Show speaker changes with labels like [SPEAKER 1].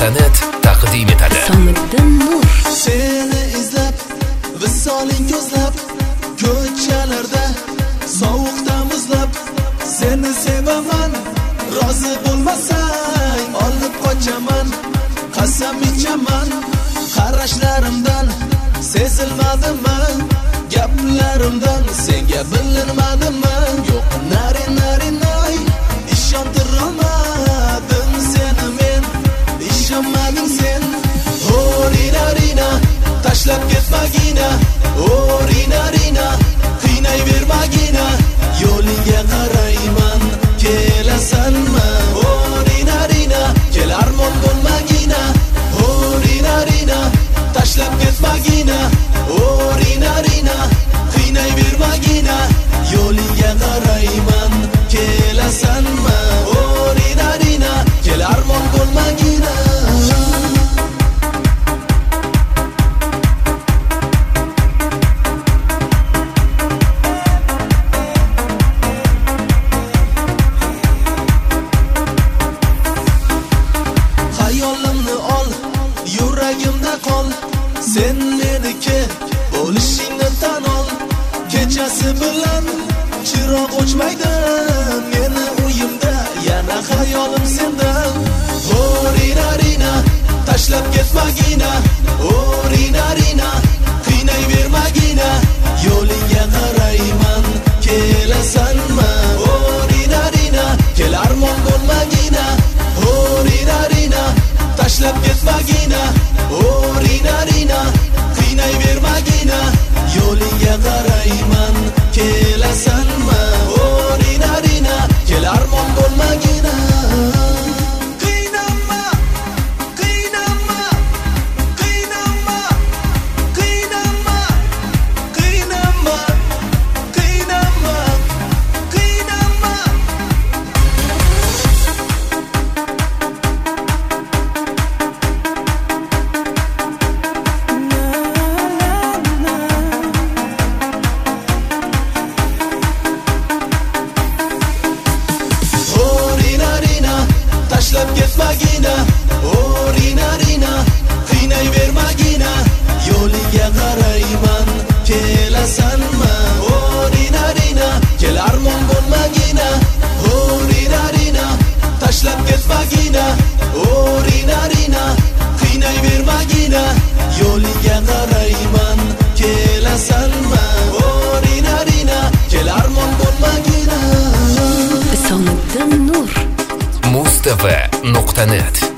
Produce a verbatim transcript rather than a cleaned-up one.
[SPEAKER 1] nuqta net taqdim etadi.
[SPEAKER 2] Somiddin Nur.
[SPEAKER 3] Seni izlab, visoling ko'zlab, ko'chalarda sovuqda muzlab, seni sevaman, rozi bo'lmasang olib qochaman, qasam ichaman, qarashlarimdan sezilmadimi, gaplarimdan senga bilinmadimi, yo'q nari nari nay, ishontirolmadim seni men, ishonmading sen. Oh rina rina, tashlab ketmagina, oh rina rina, qiynayvermagina, yo'lingga qarayman, kelasanmi? Oh rina rina, kel armon bo'lmagina, oh rina rina, tashlab ketmagina, oh rina rina, qiynayvermagina, yo'lingga qarayman, kelasanmi? Oh rina rina, kel armon bo'lmagina. Hayolimni ol, yuragimda qol, sen meniki bo'lishingni tan ol. Kechasi bilan chiroq o'chmaydi meni uyimda, yana hayolim senda. Oh rina rina, tashlab ketmagina, oh rina rina, qiynayvermagina, yo'lingga qarayman, kelasanmi? Oh rina rina, kel armon bo'lmagina, oh rina rina, tashlab ketmagina, oh rina rina, qiynayvermagina, yo'lingga qarayman, kelasanmi? Oh rina rina, kel armon bo'lmagina. Qiynama, qiynama, qiynama, qiynama, qiynama, qiynama, qiynama. Oh rina rina, tashlab ketmagina, oh rina rina, qiynayvermagina, yo'lingga qarayman, kelasanmi? Oh rina rina, kel armon bo'lmagina, oh rina rina, tashlab ketmagina, oh rina rina, qiynayvermagina, yo'lingga qarayman, kelasanmi? Oh rina rina, kel armon bo'lmagina.
[SPEAKER 2] Somiddin Nur.
[SPEAKER 1] muz t v nuqta net